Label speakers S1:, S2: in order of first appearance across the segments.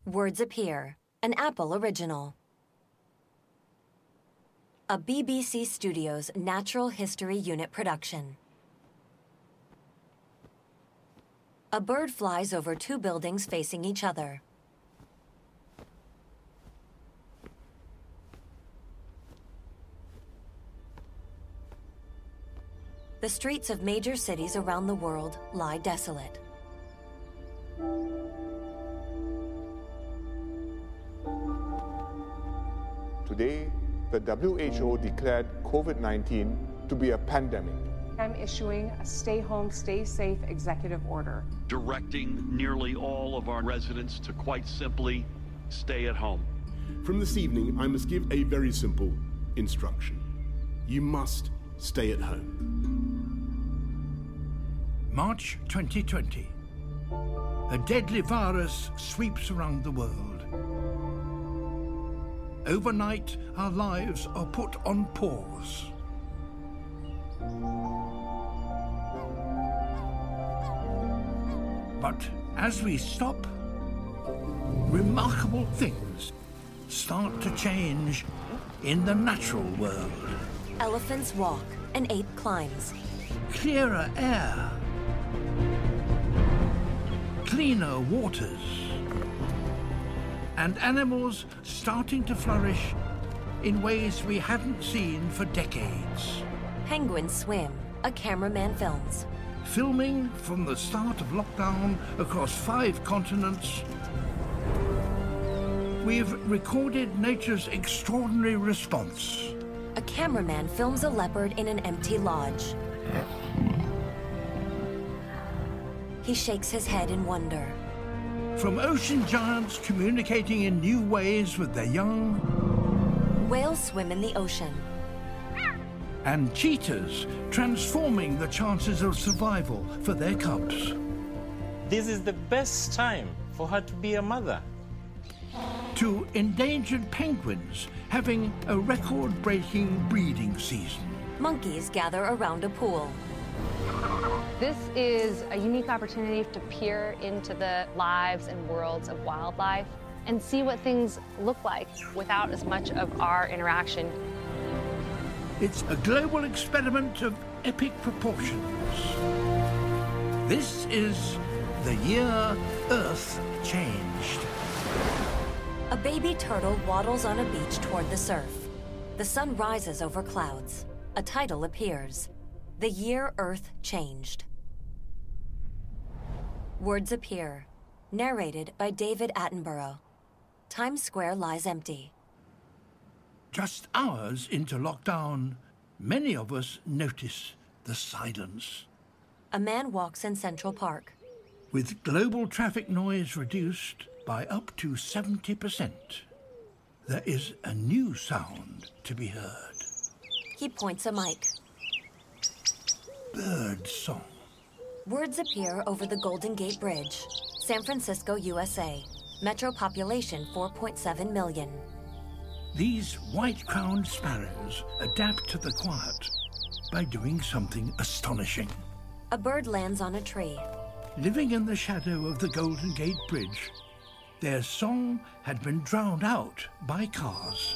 S1: Words Appear, an Apple original. A BBC Studios Natural History Unit production. A bird flies over two buildings facing each other. The streets of major cities around the world lie desolate.
S2: Today, the WHO declared COVID-19 to be a pandemic.
S3: I'm issuing a stay home, stay safe executive order.
S4: Directing nearly all of our residents to quite simply stay at home.
S5: From this evening, I must give a very simple instruction. You must stay at home.
S6: March 2020. A deadly virus sweeps around the world. Overnight, our lives are put on pause. But as we stop, remarkable things start to change in the natural world.
S1: Elephants walk, an ape climbs.
S6: Clearer air. Cleaner waters. And animals starting to flourish in ways we hadn't seen for decades.
S1: Penguins swim, a cameraman films.
S6: Filming from the start of lockdown across 5 continents, we've recorded nature's extraordinary response.
S1: A cameraman films a leopard in an empty lodge. He shakes his head in wonder.
S6: From ocean giants communicating in new ways with their young,
S1: whales swim in the ocean.
S6: And cheetahs transforming the chances of survival for their cubs.
S7: This is the best time for her to be a mother.
S6: To endangered penguins having a record-breaking breeding season.
S1: Monkeys gather around a pool.
S8: This is a unique opportunity to peer into the lives and worlds of wildlife and see what things look like without as much of our interaction.
S6: It's a global experiment of epic proportions. This is the year Earth changed.
S1: A baby turtle waddles on a beach toward the surf. The sun rises over clouds. A title appears. The year Earth changed. Words Appear. Narrated by David Attenborough. Times Square lies empty.
S6: Just hours into lockdown, many of us notice the silence.
S1: A man walks in Central Park.
S6: With global traffic noise reduced by up to 70%, there is a new sound to be heard.
S1: He points a mic.
S6: Bird song.
S1: Words appear over the Golden Gate Bridge, San Francisco, USA. Metro population 4.7 million.
S6: These white-crowned sparrows adapt to the quiet by doing something astonishing.
S1: A bird lands on a tree.
S6: Living in the shadow of the Golden Gate Bridge, their song had been drowned out by cars.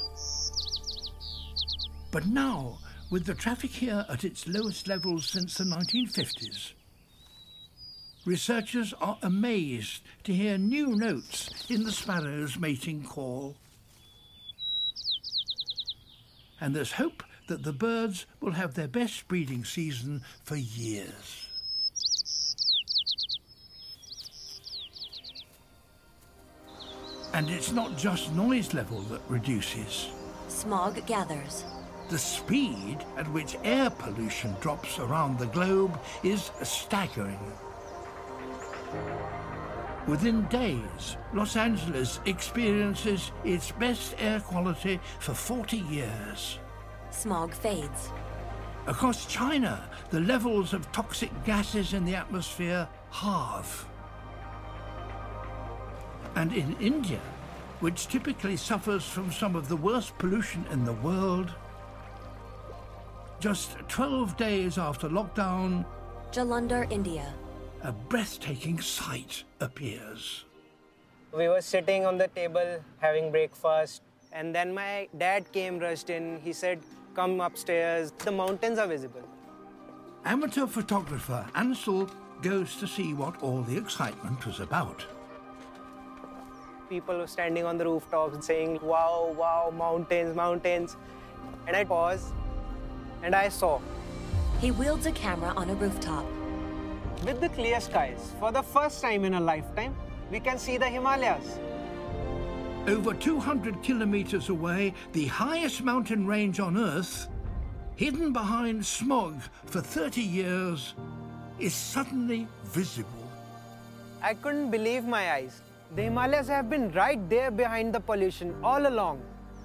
S6: But now, with the traffic here at its lowest levels since the 1950s, researchers are amazed to hear new notes in the sparrow's mating call. And there's hope that the birds will have their best breeding season for years. And it's not just noise level that reduces.
S1: Smog gathers.
S6: The speed at which air pollution drops around the globe is staggering. Within days, Los Angeles experiences its best air quality for 40 years.
S1: Smog fades.
S6: Across China, the levels of toxic gases in the atmosphere halve. And in India, which typically suffers from some of the worst pollution in the world, just 12 days after lockdown,
S1: Jalandhar, India.
S6: A breathtaking sight appears.
S9: We were sitting on the table having breakfast, and then my dad rushed in. He said, "Come upstairs, the mountains are visible."
S6: Amateur photographer Ansel goes to see what all the excitement was about.
S9: People were standing on the rooftops saying, "Wow, wow, mountains, mountains." And I paused, and I saw.
S1: He wields a camera on a rooftop.
S9: With the clear skies, for the first time in a lifetime, we can see the Himalayas.
S6: Over 200 kilometers away, the highest mountain range on Earth, hidden behind smog for 30 years, is suddenly visible.
S9: I couldn't believe my eyes. The Himalayas have been right there behind the pollution all along.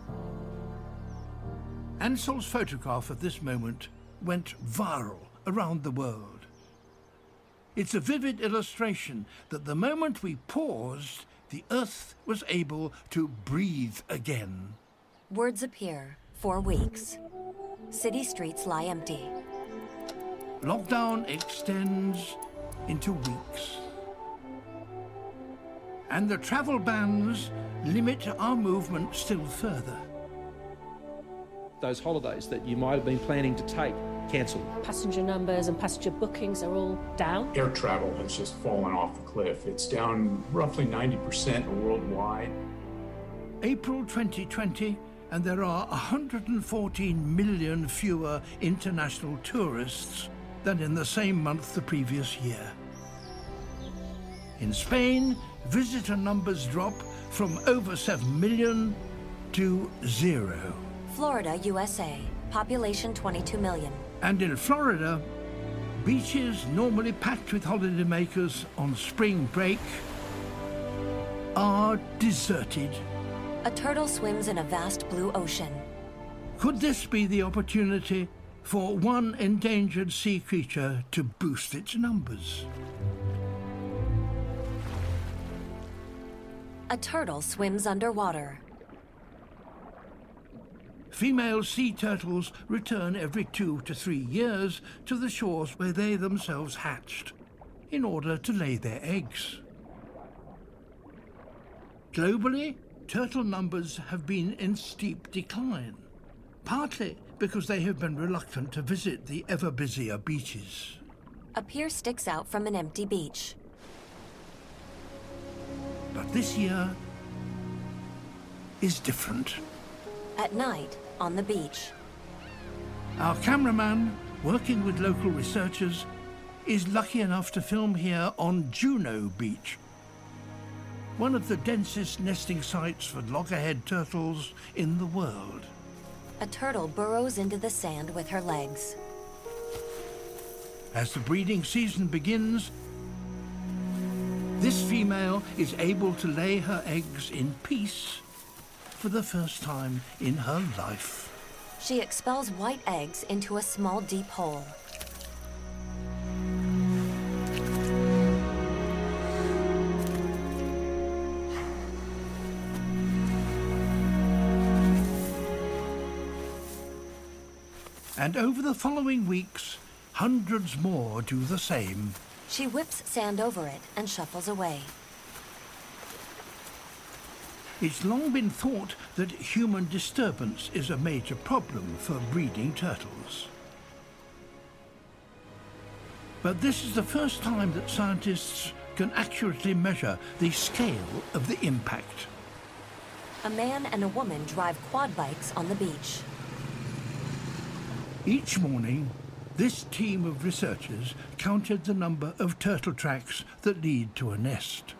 S6: Ansel's photograph of this moment went viral around the world. It's a vivid illustration that the moment we paused, the Earth was able to breathe again.
S1: Words appear. 4 weeks. City streets lie empty.
S6: Lockdown extends into weeks. And the travel bans limit our movement still further.
S10: Those holidays that you might have been planning to take, cancelled.
S11: Passenger numbers and passenger bookings are all down.
S12: Air travel has just fallen off the cliff. It's down roughly 90% worldwide.
S6: April 2020, and there are 114 million fewer international tourists than in the same month the previous year. In Spain, visitor numbers drop from over 7 million to 0.
S1: Florida, USA. Population 22 million.
S6: And in Florida, beaches normally packed with holidaymakers on spring break are deserted.
S1: A turtle swims in a vast blue ocean.
S6: Could this be the opportunity for one endangered sea creature to boost its numbers?
S1: A turtle swims underwater.
S6: Female sea turtles return every 2 to 3 years to the shores where they themselves hatched in order to lay their eggs. Globally, turtle numbers have been in steep decline, partly because they have been reluctant to visit the ever busier beaches.
S1: A pier sticks out from an empty beach.
S6: But this year is different.
S1: At night, on the beach.
S6: Our cameraman, working with local researchers, is lucky enough to film here on Juno Beach, one of the densest nesting sites for loggerhead turtles in the world.
S1: A turtle burrows into the sand with her legs.
S6: As the breeding season begins, this female is able to lay her eggs in peace for the first time in her life.
S1: She expels white eggs into a small deep hole.
S6: And over the following weeks, hundreds more do the same.
S1: She whips sand over it and shuffles away.
S6: It's long been thought that human disturbance is a major problem for breeding turtles. But this is the first time that scientists can accurately measure the scale of the impact.
S1: A man and a woman drive quad bikes on the beach.
S6: Each morning, this team of researchers counted the number of turtle tracks that lead to a nest.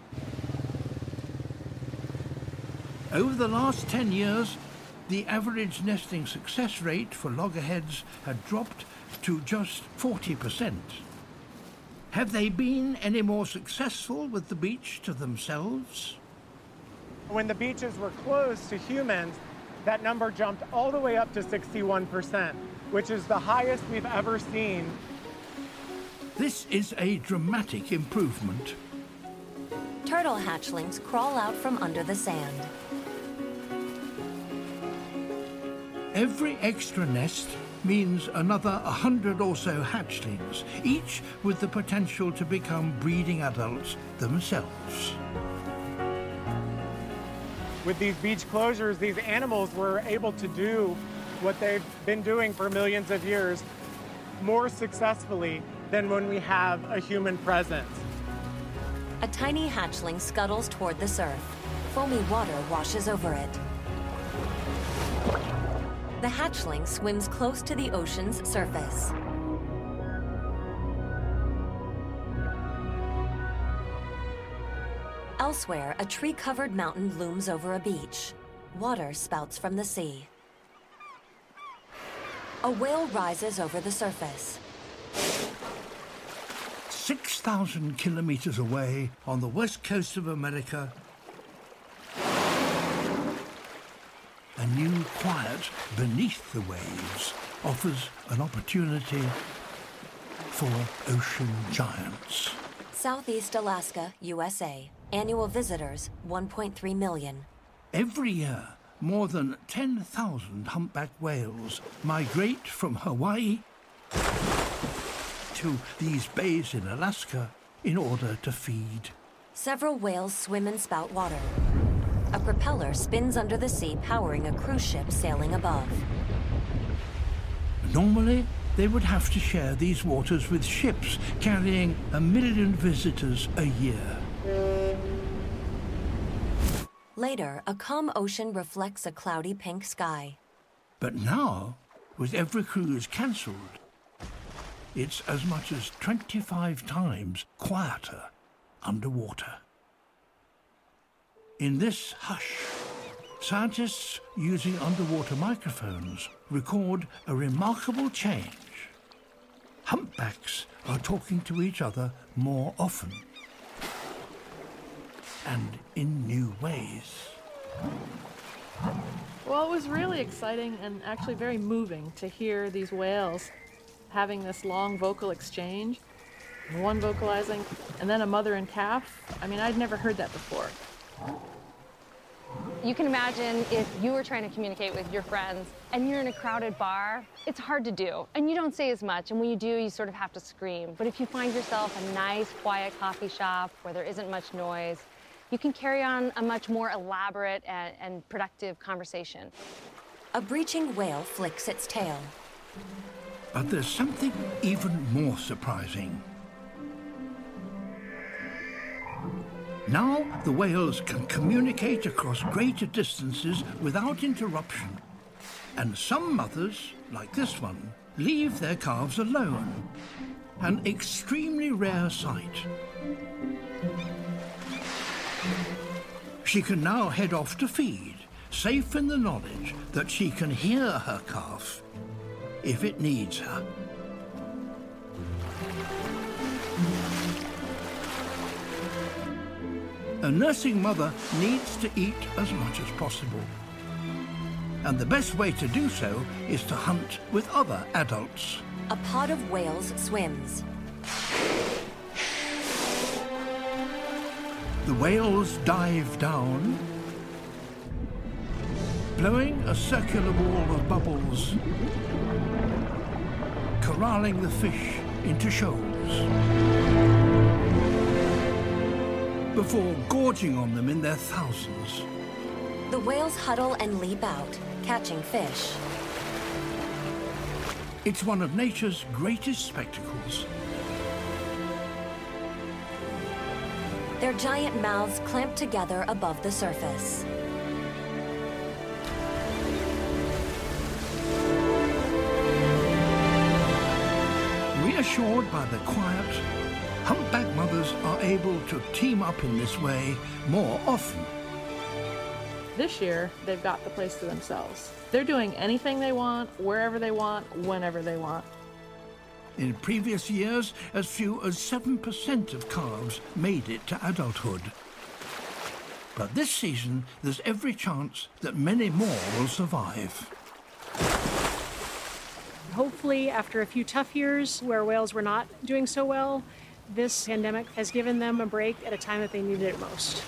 S6: Over the last 10 years, the average nesting success rate for loggerheads had dropped to just 40%. Have they been any more successful with the beach to themselves?
S13: When the beaches were closed to humans, that number jumped all the way up to 61%, which is the highest we've ever seen.
S6: This is a dramatic improvement.
S1: Turtle hatchlings crawl out from under the sand.
S6: Every extra nest means another 100 or so hatchlings, each with the potential to become breeding adults themselves.
S13: With these beach closures, these animals were able to do what they've been doing for millions of years more successfully than when we have a human presence.
S1: A tiny hatchling scuttles toward the surf. Foamy water washes over it. The hatchling swims close to the ocean's surface. Elsewhere, a tree-covered mountain looms over a beach. Water spouts from the sea. A whale rises over the surface.
S6: 6,000 kilometers away on the west coast of America, a new quiet beneath the waves offers an opportunity for ocean giants.
S1: Southeast Alaska, USA. Annual visitors, 1.3 million.
S6: Every year, more than 10,000 humpback whales migrate from Hawaii to these bays in Alaska in order to feed.
S1: Several whales swim and spout water. A propeller spins under the sea, powering a cruise ship sailing above.
S6: Normally, they would have to share these waters with ships carrying 1 million visitors a year.
S1: Later, a calm ocean reflects a cloudy pink sky.
S6: But now, with every cruise cancelled, it's as much as 25 times quieter underwater. In this hush, scientists using underwater microphones record a remarkable change. Humpbacks are talking to each other more often and in new ways.
S14: Well, it was really exciting and actually very moving to hear these whales having this long vocal exchange, one vocalizing, and then a mother and calf. I mean, I'd never heard that before.
S8: You can imagine if you were trying to communicate with your friends and you're in a crowded bar, it's hard to do. And you don't say as much, and when you do, you sort of have to scream. But if you find yourself a nice, quiet coffee shop where there isn't much noise, you can carry on a much more elaborate and productive conversation.
S1: A breaching whale flicks its tail.
S6: But there's something even more surprising. Now the whales can communicate across greater distances without interruption. And some mothers, like this one, leave their calves alone. An extremely rare sight. She can now head off to feed, safe in the knowledge that she can hear her calf if it needs her. A nursing mother needs to eat as much as possible. And the best way to do so is to hunt with other adults.
S1: A pod of whales swims.
S6: The whales dive down, blowing a circular wall of bubbles, corralling the fish into shoals, before gorging on them in their thousands.
S1: The whales huddle and leap out, catching fish.
S6: It's one of nature's greatest spectacles.
S1: Their giant mouths clamp together above the surface.
S6: Reassured by the quiet, humpback mothers are able to team up in this way more often.
S14: This year, they've got the place to themselves. They're doing anything they want, wherever they want, whenever they want.
S6: In previous years, as few as 7% of calves made it to adulthood. But this season, there's every chance that many more will survive.
S15: Hopefully, after a few tough years where whales were not doing so well, this pandemic has given them a break at a time that they needed it most.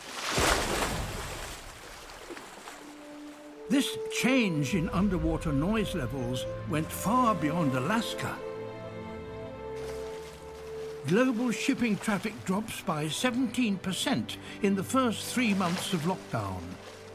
S6: This change in underwater noise levels went far beyond Alaska. Global shipping traffic drops by 17% in the first 3 months of lockdown.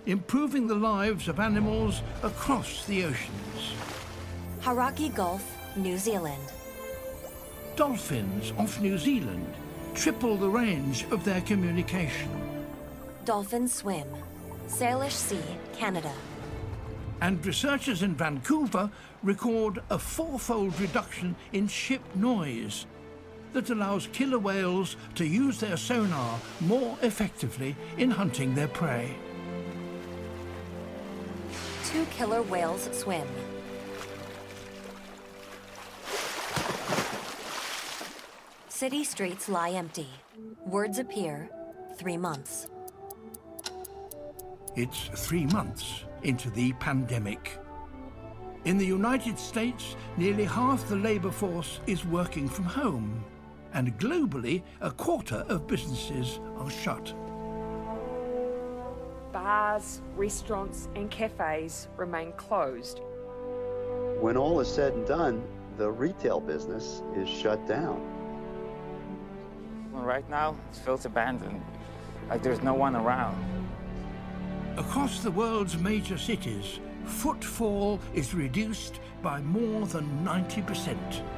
S6: improving the lives of animals across the oceans.
S1: Hauraki Gulf, New Zealand.
S6: Dolphins off New Zealand triple the range of their communication.
S1: Dolphins swim, Salish Sea, Canada.
S6: And researchers in Vancouver record a 4-fold reduction in ship noise that allows killer whales to use their sonar more effectively in hunting their prey.
S1: 2 killer whales swim. City streets lie empty. Words appear. 3 months.
S6: It's 3 months into the pandemic. In the United States, nearly half the labor force is working from home, and globally, a quarter of businesses are shut.
S16: Bars, restaurants, and cafes remain closed.
S17: When all is said and done, the retail business is shut down.
S18: Well, right now, it feels abandoned, like there's no one around.
S6: Across the world's major cities, footfall is reduced by more than 90%.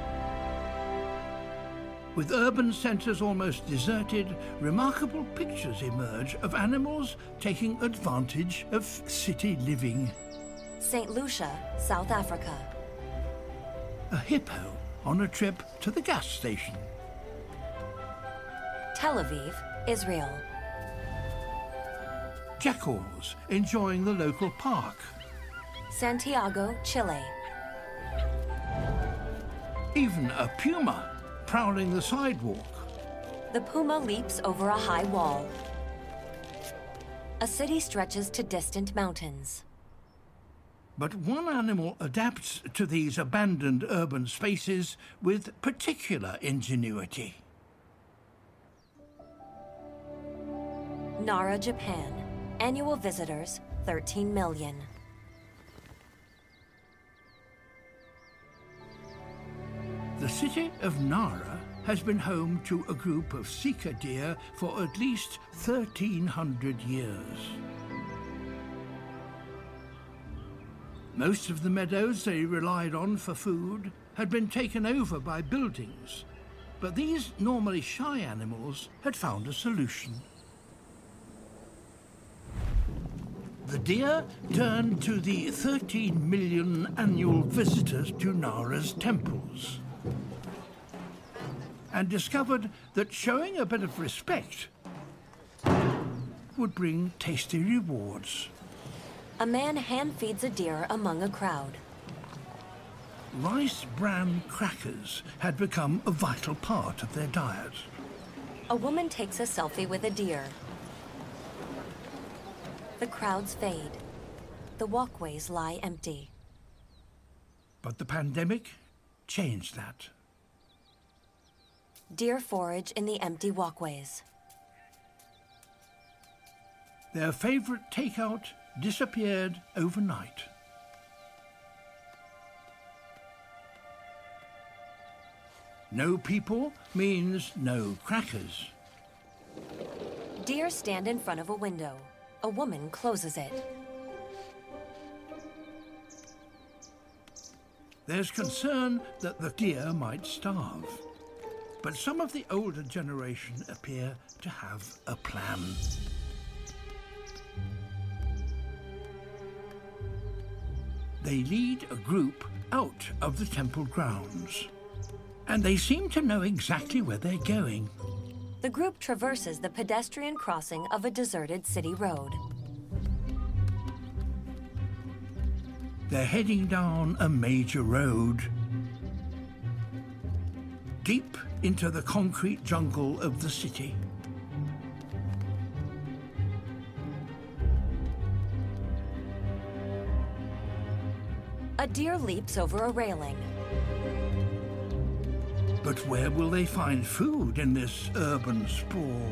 S6: With urban centres almost deserted, remarkable pictures emerge of animals taking advantage of city living.
S1: St. Lucia, South Africa.
S6: A hippo on a trip to the gas station.
S1: Tel Aviv, Israel.
S6: Jackals enjoying the local park.
S1: Santiago, Chile.
S6: Even a puma prowling the sidewalk.
S1: The puma leaps over a high wall. A city stretches to distant mountains.
S6: But one animal adapts to these abandoned urban spaces with particular ingenuity.
S1: Nara, Japan. Annual visitors, 13 million.
S6: The city of Nara has been home to a group of sika deer for at least 1,300 years. Most of the meadows they relied on for food had been taken over by buildings, but these normally shy animals had found a solution. The deer turned to the 13 million annual visitors to Nara's temples and discovered that showing a bit of respect would bring tasty rewards.
S1: A man hand-feeds a deer among a crowd.
S6: Rice bran crackers had become a vital part of their diet.
S1: A woman takes a selfie with a deer. The crowds fade. The walkways lie empty.
S6: But the pandemic changed that.
S1: Deer forage in the empty walkways.
S6: Their favorite takeout disappeared overnight. No people means no crackers.
S1: Deer stand in front of a window. A woman closes it.
S6: There's concern that the deer might starve. But some of the older generation appear to have a plan. They lead a group out of the temple grounds. And they seem to know exactly where they're going.
S1: The group traverses the pedestrian crossing of a deserted city road.
S6: They're heading down a major road, deep into the concrete jungle of the city.
S1: A deer leaps over a railing.
S6: But where will they find food in this urban sprawl?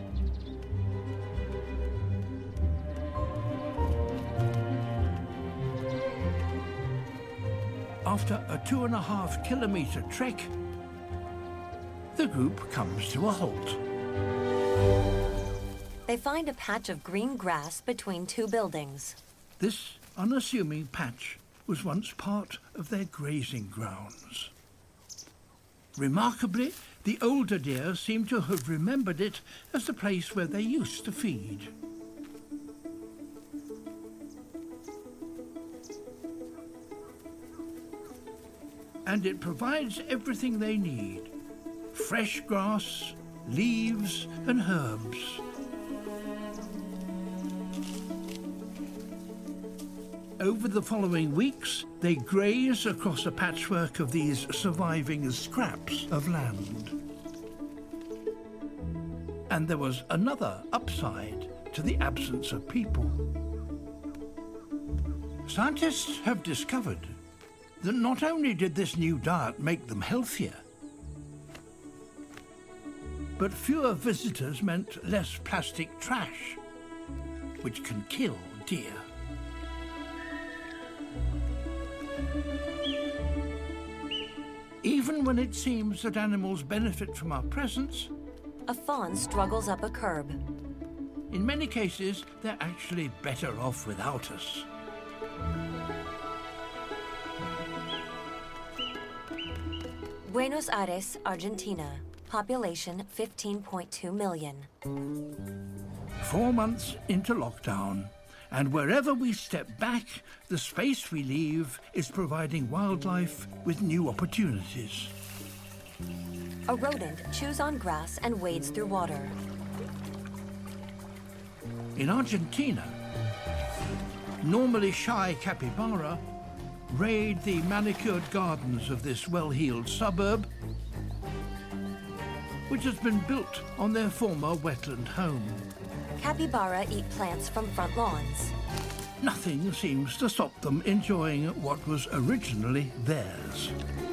S6: After a 2.5-kilometer trek, the group comes to a halt.
S1: They find a patch of green grass between two buildings.
S6: This unassuming patch was once part of their grazing grounds. Remarkably, the older deer seem to have remembered it as the place where they used to feed. And it provides everything they need: fresh grass, leaves and herbs. Over the following weeks, they graze across a patchwork of these surviving scraps of land. And there was another upside to the absence of people. Scientists have discovered that not only did this new diet make them healthier, but fewer visitors meant less plastic trash, which can kill deer. Even when it seems that animals benefit from our presence,
S1: a fawn struggles up a curb.
S6: In many cases, they're actually better off without us.
S1: Buenos Aires, Argentina. Population 15.2 million.
S6: 4 months into lockdown, and wherever we step back, the space we leave is providing wildlife with new opportunities.
S1: A rodent chews on grass and wades through water.
S6: In Argentina, normally shy capybara raid the manicured gardens of this well-heeled suburb, which has been built on their former wetland home.
S1: Capybara eat plants from front lawns.
S6: Nothing seems to stop them enjoying what was originally theirs.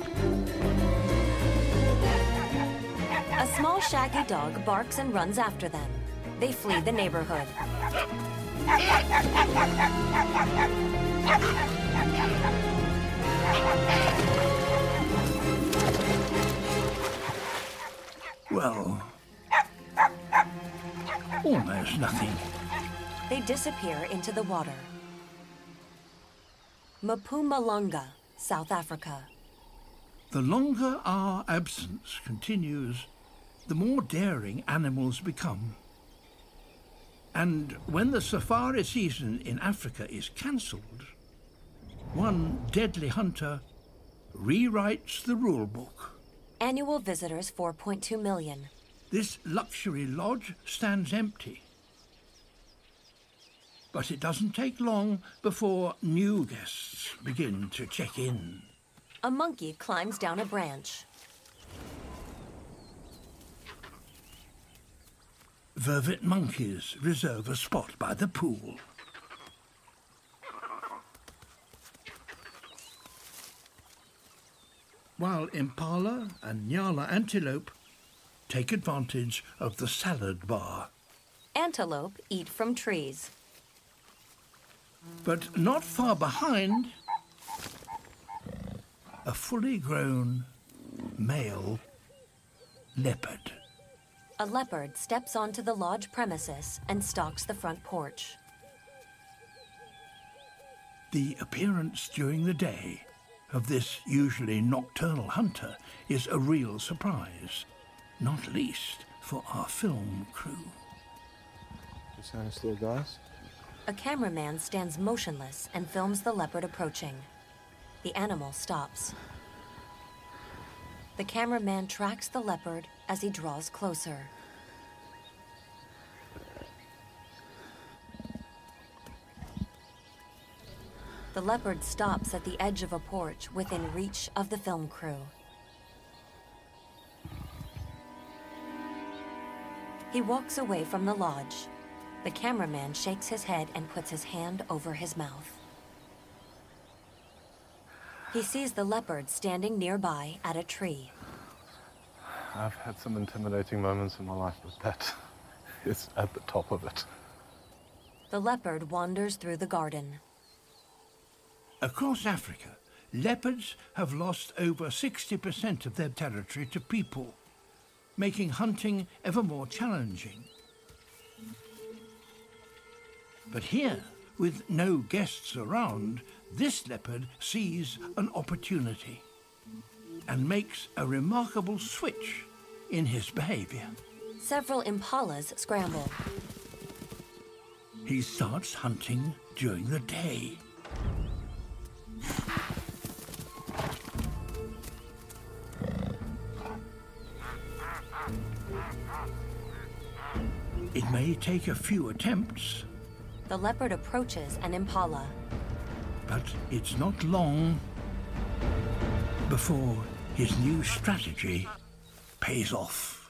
S1: A small shaggy dog barks and runs after them. They flee the neighborhood.
S6: Well, almost nothing.
S1: They disappear into the water. Mpumalanga, South Africa.
S6: The longer our absence continues, the more daring animals become. And when the safari season in Africa is cancelled, one deadly hunter rewrites the rule book.
S1: Annual visitors 4.2 million.
S6: This luxury lodge stands empty. But it doesn't take long before new guests begin to check in.
S1: A monkey climbs down a branch.
S6: Vervet monkeys reserve a spot by the pool. While impala and nyala antelope take advantage of the salad bar.
S1: Antelope eat from trees.
S6: But not far behind, a fully grown male leopard.
S1: A leopard steps onto the lodge premises and stalks the front porch.
S6: The appearance during the day of this usually nocturnal hunter is a real surprise, not least for our film crew.
S19: Just stand still, guys.
S1: A cameraman stands motionless and films the leopard approaching. The animal stops. The cameraman tracks the leopard as he draws closer. The leopard stops at the edge of a porch within reach of the film crew. He walks away from the lodge. The cameraman shakes his head and puts his hand over his mouth. He sees the leopard standing nearby at a tree.
S19: I've had some intimidating moments in my life, but that is at the top of it.
S1: The leopard wanders through the garden.
S6: Across Africa, leopards have lost over 60% of their territory to people, making hunting ever more challenging. But here, with no guests around, this leopard sees an opportunity and makes a remarkable switch in his behavior.
S1: Several impalas scramble.
S6: He starts hunting during the day. It may take a few attempts.
S1: The leopard approaches an impala.
S6: But it's not long before his new strategy pays off.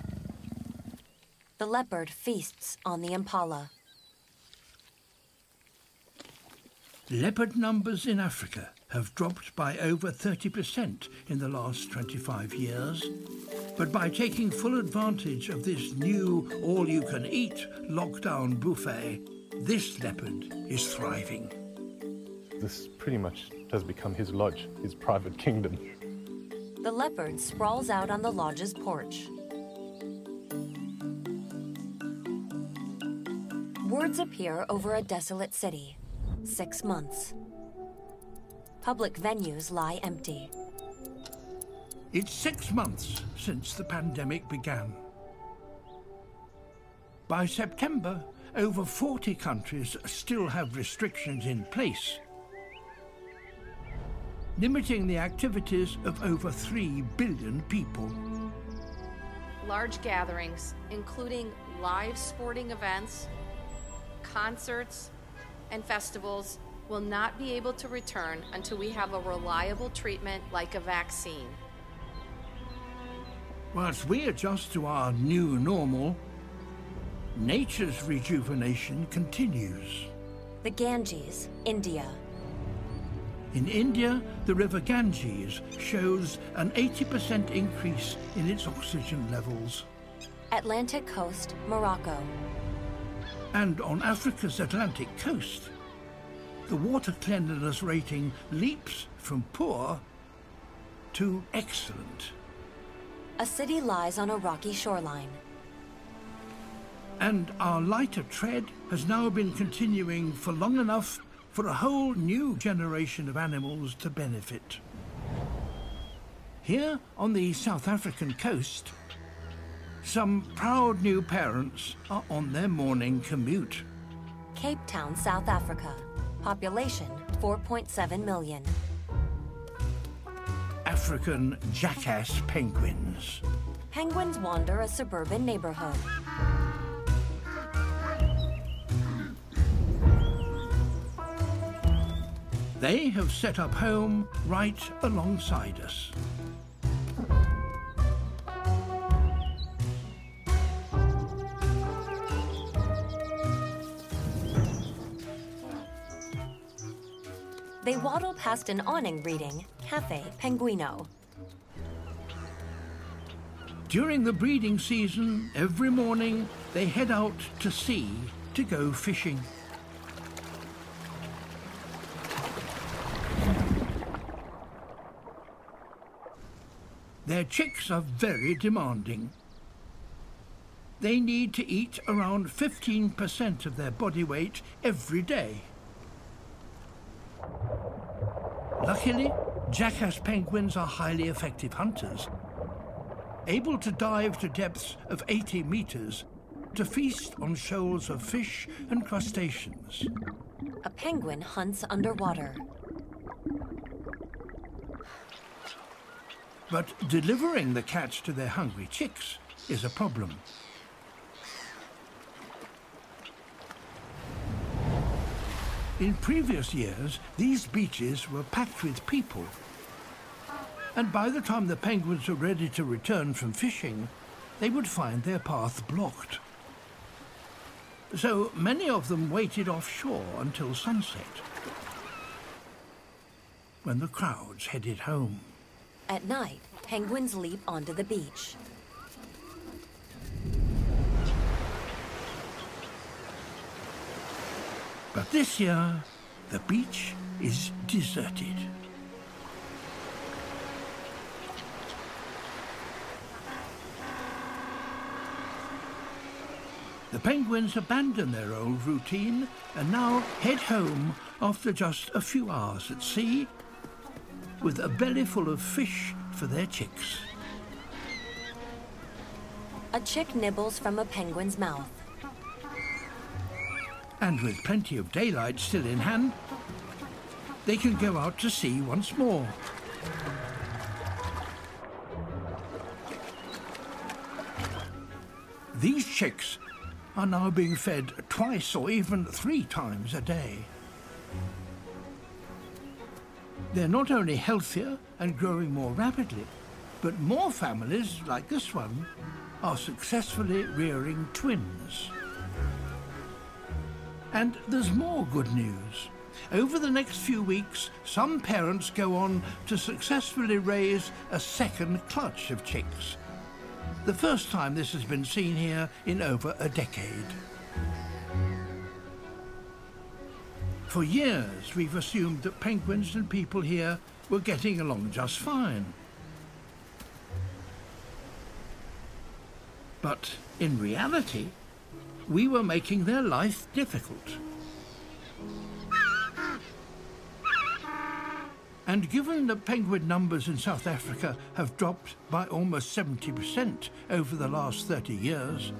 S1: The leopard feasts on the impala.
S6: Leopard numbers in Africa have dropped by over 30% in the last 25 years. But by taking full advantage of this new all-you-can-eat lockdown buffet, this leopard is thriving.
S19: This pretty much has become his lodge, his private kingdom.
S1: The leopard sprawls out on the lodge's porch. Words appear over a desolate city. 6 months. Public venues lie empty.
S6: It's 6 months since the pandemic began. By September, over 40 countries still have restrictions in place, limiting the activities of over 3 billion people.
S20: Large gatherings, including live sporting events, concerts, and festivals, will not be able to return until we have a reliable treatment like a vaccine.
S6: Whilst we adjust to our new normal, nature's rejuvenation continues.
S1: The Ganges, India.
S6: In India, the river Ganges shows an 80% increase in its oxygen levels.
S1: Atlantic coast, Morocco.
S6: And on Africa's Atlantic coast, the water cleanliness rating leaps from poor to excellent.
S1: A city lies on a rocky shoreline.
S6: And our lighter tread has now been continuing for long enough for a whole new generation of animals to benefit. Here on the South African coast, some proud new parents are on their morning commute.
S1: Cape Town, South Africa. Population 4.7 million.
S6: African jackass penguins.
S1: Penguins wander a suburban neighborhood.
S6: They have set up home right alongside us.
S1: They waddle past an awning reading, Cafe Penguino.
S6: During the breeding season, every morning they head out to sea to go fishing. Their chicks are very demanding. They need to eat around 15% of their body weight every day. Luckily, jackass penguins are highly effective hunters, able to dive to depths of 80 meters to feast on shoals of fish and crustaceans.
S1: A penguin hunts underwater.
S6: But delivering the catch to their hungry chicks is a problem. In previous years, these beaches were packed with people. And by the time the penguins were ready to return from fishing, they would find their path blocked. So many of them waited offshore until sunset, when the crowds headed home.
S1: At night, penguins leap onto the beach.
S6: But this year, the beach is deserted. The penguins abandon their old routine and now head home after just a few hours at sea with a belly full of fish for their chicks.
S1: A chick nibbles from a penguin's mouth.
S6: And with plenty of daylight still in hand, they can go out to sea once more. These chicks are now being fed twice or even 3 times a day. They're not only healthier and growing more rapidly, but more families, like this one, are successfully rearing twins. And there's more good news. Over the next few weeks, some parents go on to successfully raise a second clutch of chicks. The first time this has been seen here in over a decade. For years, we've assumed that penguins and people here were getting along just fine. But in reality, we were making their life difficult. And given that penguin numbers in South Africa have dropped by almost 70% over the last 30 years,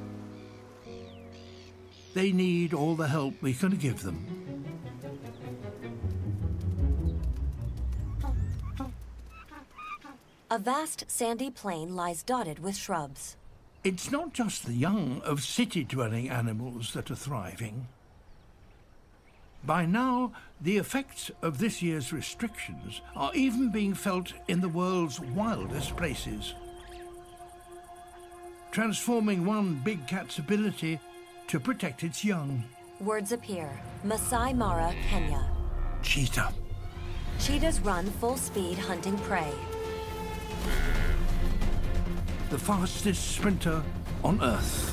S6: they need all the help we can give them.
S1: A vast sandy plain lies dotted with shrubs.
S6: It's not just the young of city-dwelling animals that are thriving. By now, the effects of this year's restrictions are even being felt in the world's wildest places, transforming one big cat's ability to protect its young.
S1: Words appear. Masai Mara, Kenya.
S6: Cheetah.
S1: Cheetahs run full speed hunting prey.
S6: The fastest sprinter on Earth.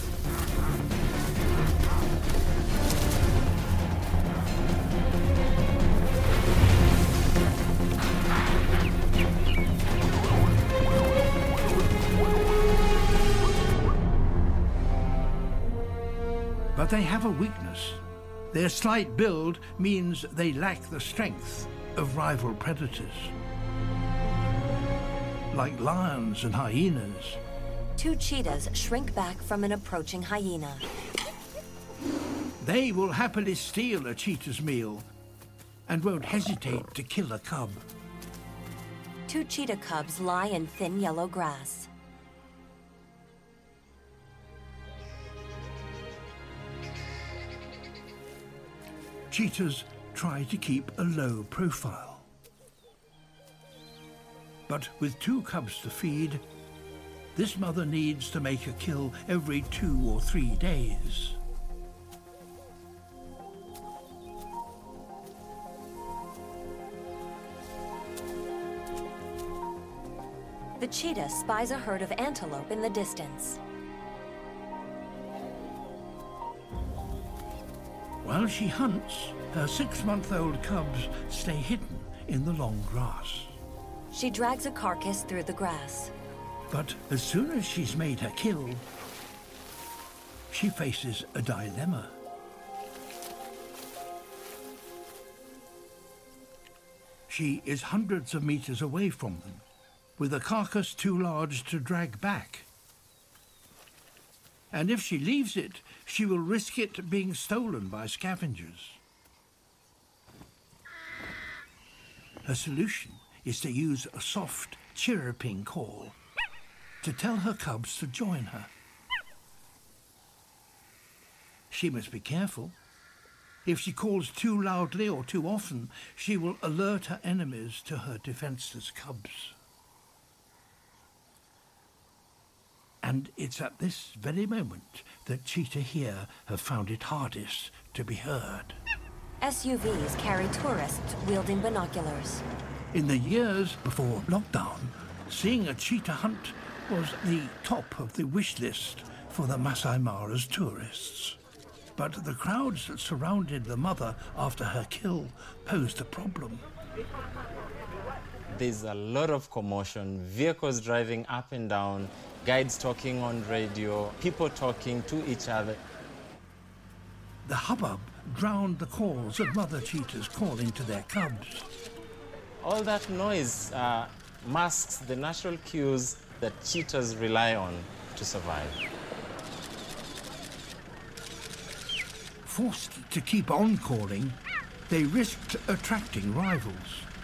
S6: But they have a weakness. Their slight build means they lack the strength of rival predators, like lions and hyenas.
S1: 2 cheetahs shrink back from an approaching hyena.
S6: They will happily steal a cheetah's meal and won't hesitate to kill a cub.
S1: 2 cheetah cubs lie in thin yellow grass.
S6: Cheetahs try to keep a low profile. But with 2 cubs to feed, this mother needs to make a kill every 2 or 3 days.
S1: The cheetah spies a herd of antelope in the distance.
S6: While she hunts, her 6-month-old cubs stay hidden in the long grass.
S1: She drags a carcass through the grass.
S6: But as soon as she's made her kill, she faces a dilemma. She is hundreds of meters away from them, with a carcass too large to drag back. And if she leaves it, she will risk it being stolen by scavengers. Her solution is to use a soft, chirruping call to tell her cubs to join her. She must be careful. If she calls too loudly or too often, she will alert her enemies to her defenseless cubs. And it's at this very moment that cheetah here have found it hardest to be heard.
S1: SUVs carry tourists wielding binoculars.
S6: In the years before lockdown, seeing a cheetah hunt was the top of the wish list for the Masai Mara's tourists. But the crowds that surrounded the mother after her kill posed a problem.
S7: There's a lot of commotion, vehicles driving up and down, guides talking on radio, people talking to each other.
S6: The hubbub drowned the calls of mother cheetahs calling to their cubs.
S7: All that noise masks the natural cues that cheetahs rely on to survive.
S6: Forced to keep on calling, they risked attracting rivals.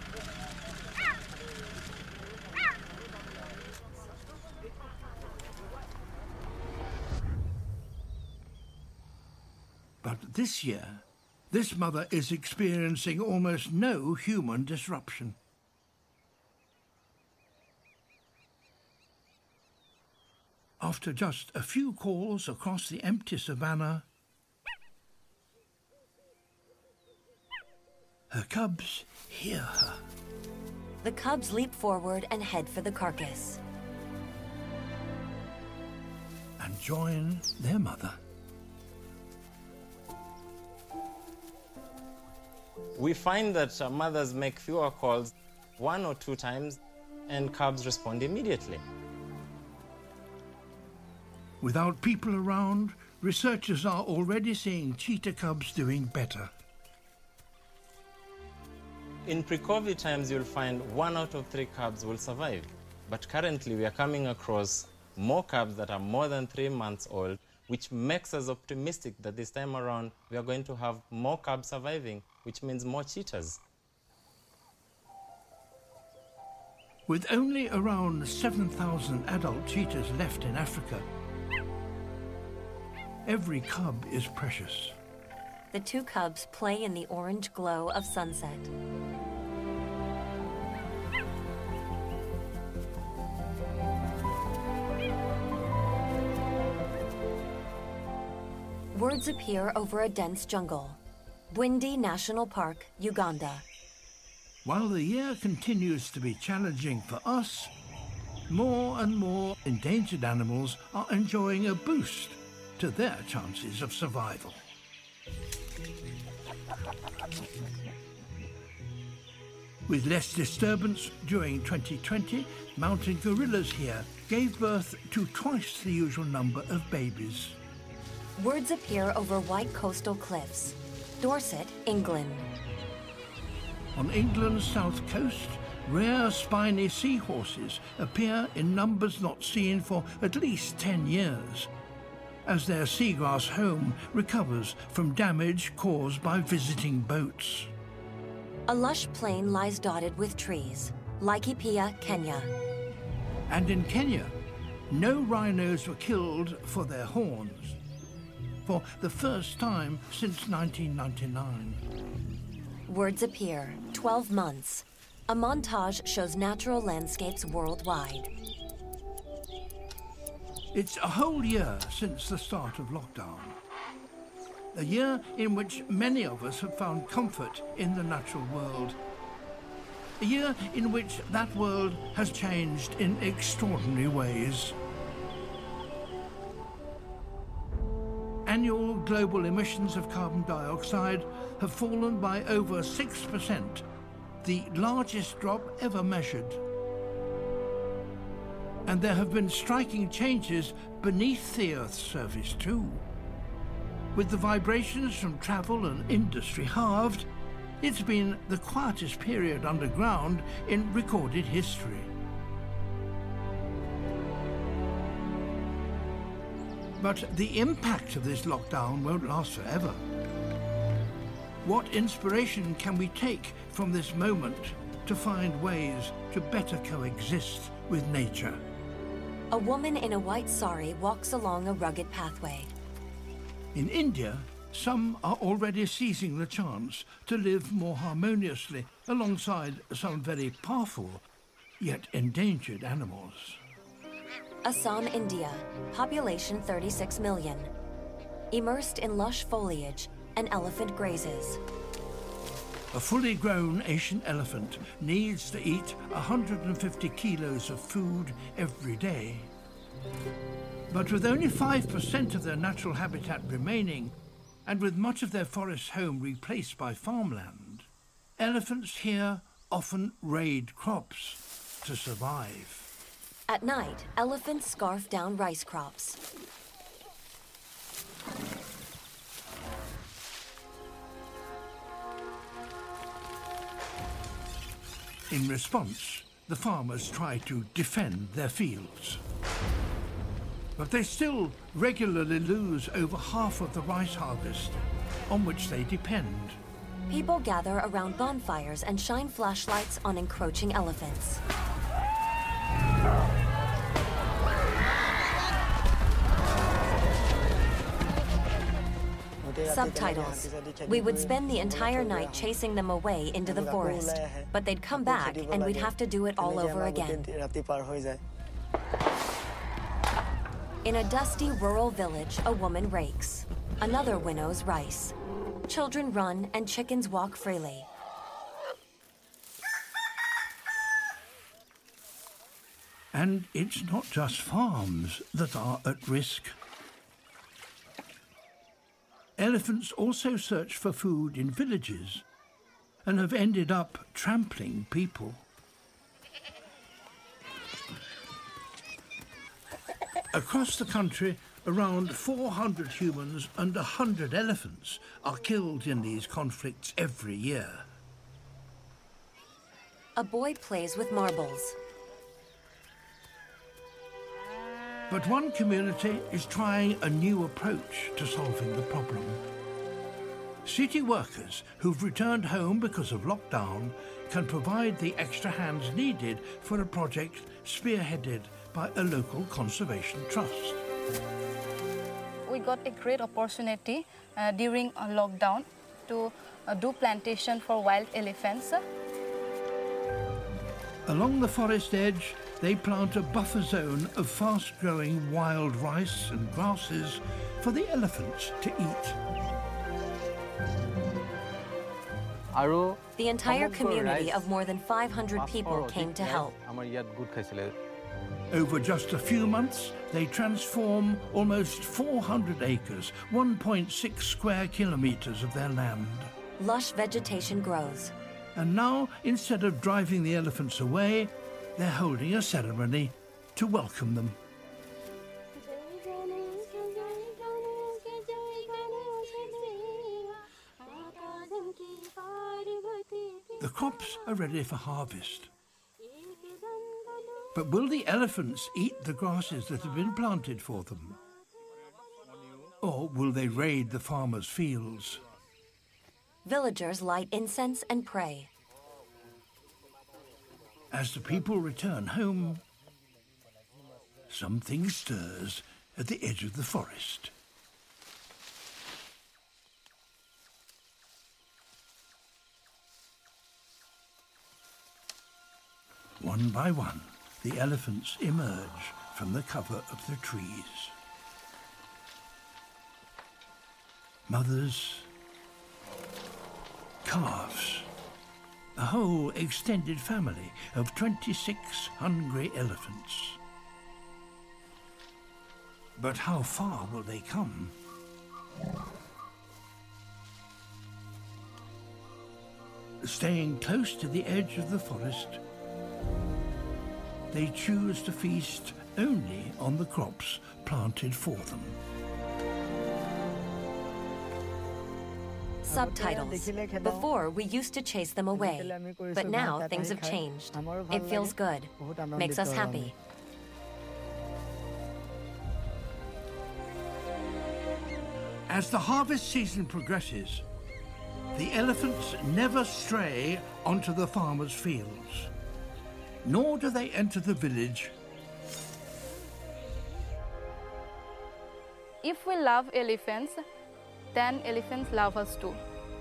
S6: But this year, this mother is experiencing almost no human disruption. After just a few calls across the empty savannah, her cubs hear her.
S1: The cubs leap forward and head for the carcass.
S6: And join their mother.
S7: We find that mothers make fewer calls 1 or 2 times, and cubs respond immediately.
S6: Without people around, researchers are already seeing cheetah cubs doing better.
S7: In pre-COVID times, you'll find 1 out of 3 cubs will survive. But currently, we are coming across more cubs that are more than 3 months old, which makes us optimistic that this time around, we are going to have more cubs surviving, which means more cheetahs.
S6: With only around 7,000 adult cheetahs left in Africa, every cub is precious.
S1: The 2 cubs play in the orange glow of sunset. Words appear over a dense jungle. Bwindi National Park, Uganda.
S6: While the year continues to be challenging for us, more and more endangered animals are enjoying a boost to their chances of survival. With less disturbance during 2020, mountain gorillas here gave birth to twice the usual number of babies.
S1: Words appear over white coastal cliffs. Dorset, England.
S6: On England's south coast, rare spiny seahorses appear in numbers not seen for at least 10 years, as their seagrass home recovers from damage caused by visiting boats.
S1: A lush plain lies dotted with trees. Laikipia, Kenya.
S6: And in Kenya, no rhinos were killed for their horns, for the first time since 1999.
S1: Words appear, 12 months. A montage shows natural landscapes worldwide.
S6: It's a whole year since the start of lockdown. A year in which many of us have found comfort in the natural world. A year in which that world has changed in extraordinary ways. Annual global emissions of carbon dioxide have fallen by over 6%, the largest drop ever measured. And there have been striking changes beneath the Earth's surface too. With the vibrations from travel and industry halved, it's been the quietest period underground in recorded history. But the impact of this lockdown won't last forever. What inspiration can we take from this moment to find ways to better coexist with nature?
S1: A woman in a white sari walks along a rugged pathway.
S6: In India, some are already seizing the chance to live more harmoniously alongside some very powerful yet endangered animals.
S1: Assam, India, population 36 million. Immersed in lush foliage, an elephant grazes.
S6: A fully grown Asian elephant needs to eat 150 kilos of food every day. But with only 5% of their natural habitat remaining, and with much of their forest home replaced by farmland, elephants here often raid crops to survive.
S1: At night, elephants scarf down rice crops.
S6: In response, the farmers try to defend their fields. But they still regularly lose over half of the rice harvest, on which they depend.
S1: People gather around bonfires and shine flashlights on encroaching elephants. Subtitles. We would spend the entire night chasing them away into the forest, but they'd come back and we'd have to do it all over again. In a dusty rural village, a woman rakes. Another winnows rice. Children run and chickens walk freely.
S6: And it's not just farms that are at risk. Elephants also search for food in villages and have ended up trampling people. Across the country, around 400 humans and 100 elephants are killed in these conflicts every year.
S1: A boy plays with marbles.
S6: But one community is trying a new approach to solving the problem. City workers who've returned home because of lockdown can provide the extra hands needed for a project spearheaded by a local conservation trust.
S21: We got a great opportunity during a lockdown to do plantation for wild elephants.
S6: Along the forest edge, they plant a buffer zone of fast-growing wild rice and grasses for the elephants to eat.
S1: The entire community of more than 500 people came to help.
S6: Over just a few months, they transform almost 400 acres, 1.6 square kilometers of their land.
S1: Lush vegetation grows.
S6: And now, instead of driving the elephants away, they're holding a ceremony to welcome them. The crops are ready for harvest. But will the elephants eat the grasses that have been planted for them? Or will they raid the farmers' fields?
S1: Villagers light incense and pray.
S6: As the people return home, something stirs at the edge of the forest. One by one, the elephants emerge from the cover of the trees. Mothers, calves, a whole extended family of 26 hungry elephants. But how far will they come? Staying close to the edge of the forest, they choose to feast only on the crops planted for them.
S1: Subtitles. Before, we used to chase them away, but now things have changed. It feels good, makes us happy.
S6: As the harvest season progresses, the elephants never stray onto the farmers' fields, nor do they enter the village.
S21: If we love elephants, then elephants love us too.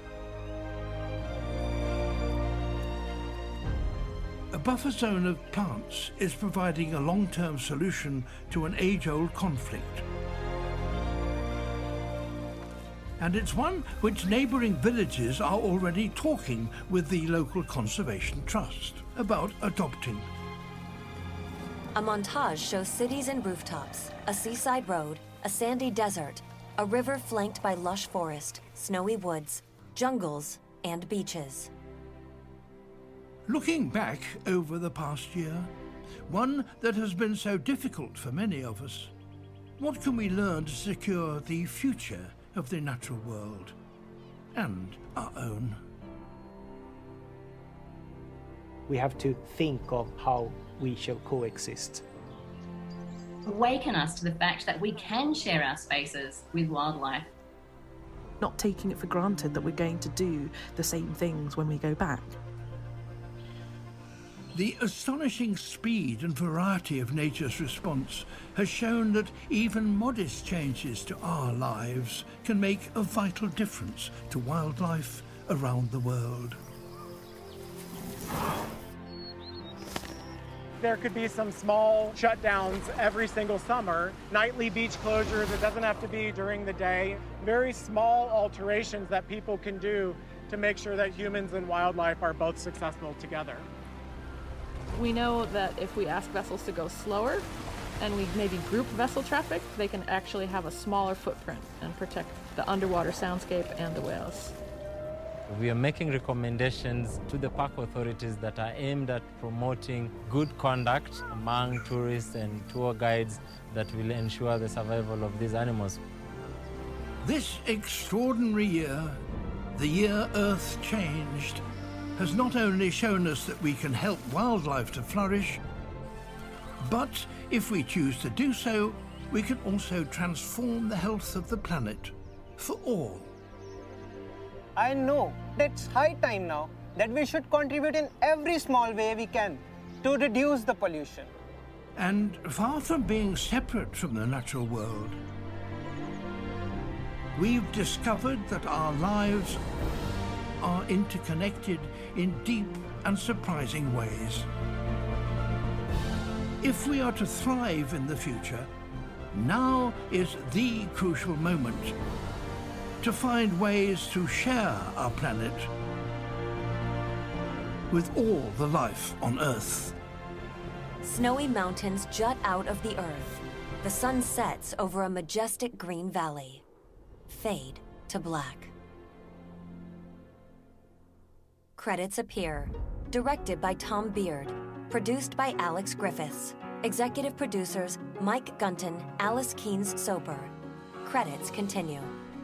S6: A buffer zone of plants is providing a long-term solution to an age-old conflict. And it's one which neighbouring villages are already talking with the local conservation trust about adopting.
S1: A montage shows cities and rooftops, a seaside road, a sandy desert, a river flanked by lush forest, snowy woods, jungles, and beaches.
S6: Looking back over the past year, one that has been so difficult for many of us, what can we learn to secure the future of the natural world, and our own?
S9: We have to think of how we shall coexist.
S2: Awaken us to the fact that we can share our spaces with wildlife.
S22: Not taking it for granted that we're going to do the same things when we go back.
S6: The astonishing speed and variety of nature's response has shown that even modest changes to our lives can make a vital difference to wildlife around the world.
S13: There could be some small shutdowns every single summer, nightly beach closures. It doesn't have to be during the day. Very small alterations that people can do to make sure that humans and wildlife are both successful together.
S14: We know that if we ask vessels to go slower and we maybe group vessel traffic, they can actually have a smaller footprint and protect the underwater soundscape and the whales.
S7: We are making recommendations to the park authorities that are aimed at promoting good conduct among tourists and tour guides that will ensure the survival of these animals.
S6: This extraordinary year, the year Earth changed, has not only shown us that we can help wildlife to flourish, but if we choose to do so, we can also transform the health of the planet for all.
S9: I know that it's high time now that we should contribute in every small way we can to reduce the pollution.
S6: And far from being separate from the natural world, we've discovered that our lives are interconnected in deep and surprising ways. If we are to thrive in the future, now is the crucial moment to find ways to share our planet with all the life on Earth.
S1: Snowy mountains jut out of the earth. The sun sets over a majestic green valley. Fade to black. Credits appear. Directed by Tom Beard. Produced by Alex Griffiths. Executive producers Mike Gunton, Alice Keynes-Soper. Credits continue.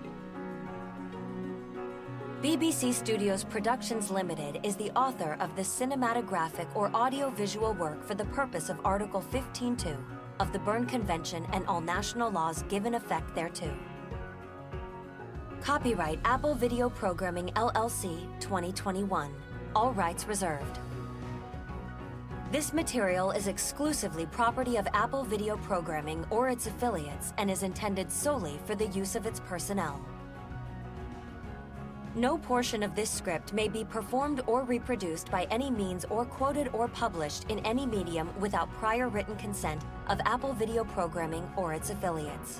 S1: BBC Studios Productions Limited is the author of the cinematographic or audio-visual work for the purpose of Article 15.2 of the Berne Convention and all national laws given effect thereto. Copyright Apple Video Programming LLC 2021. All rights reserved. This material is exclusively property of Apple Video Programming or its affiliates and is intended solely for the use of its personnel. No portion of this script may be performed or reproduced by any means or quoted or published in any medium without prior written consent of Apple Video Programming or its affiliates.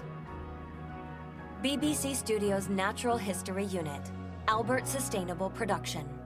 S1: BBC Studios Natural History Unit, Albert Sustainable Production.